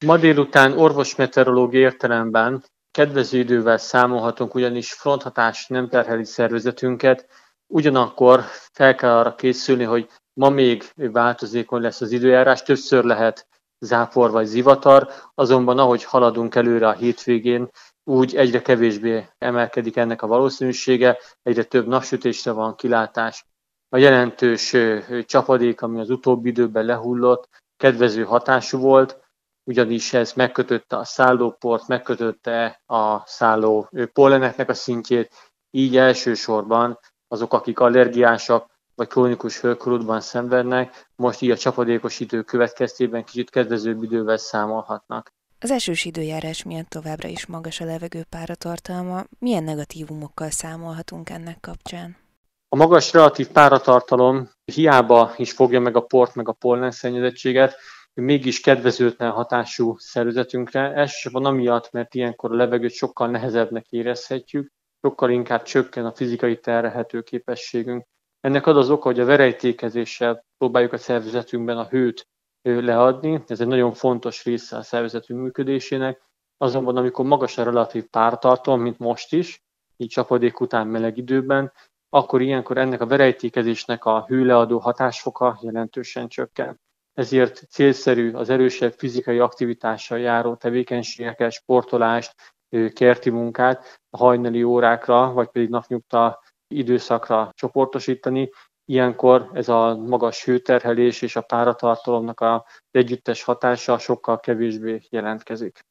Ma délután orvosmeteorológiai értelemben kedvező idővel számolhatunk, ugyanis fronthatás nem terheli szervezetünket, ugyanakkor fel kell arra készülni, hogy ma még változékony lesz az időjárás, többször lehet zápor vagy zivatar, azonban ahogy haladunk előre a hétvégén, úgy egyre kevésbé emelkedik ennek a valószínűsége, egyre több napsütésre van kilátás. A jelentős csapadék, ami az utóbbi időben lehullott, kedvező hatású volt, ugyanis ez megkötötte a szállóport, megkötötte a szálló polleneknek a szintjét, így elsősorban azok, akik allergiásak vagy krónikus hőrkorútban szenvednek, most így a csapadékos idő következtében kicsit kedvezőbb idővel számolhatnak. Az esős időjárás miatt továbbra is magas a levegő páratartalma. Milyen negatívumokkal számolhatunk ennek kapcsán? A magas relatív páratartalom hiába is fogja meg a port, meg a pollen szennyezettséget, mégis kedvezőtlen hatású szervezetünkre, elsősorban amiatt, mert ilyenkor a levegőt sokkal nehezebbnek érezhetjük, sokkal inkább csökken a fizikai terhelhető képességünk. Ennek az oka, hogy a verejtékezéssel próbáljuk a szervezetünkben a hőt leadni, ez egy nagyon fontos része a szervezetünk működésének, azonban amikor magas a relatív páratartalom, mint most is, így csapadék után meleg időben, akkor ilyenkor ennek a verejtékezésnek a hőleadó hatásfoka jelentősen csökken. Ezért célszerű az erősebb fizikai aktivitással járó tevékenységeket, sportolást, kerti munkát a hajnali órákra, vagy pedig napnyugta időszakra csoportosítani. Ilyenkor ez a magas hőterhelés és a páratartalomnak az együttes hatása sokkal kevésbé jelentkezik.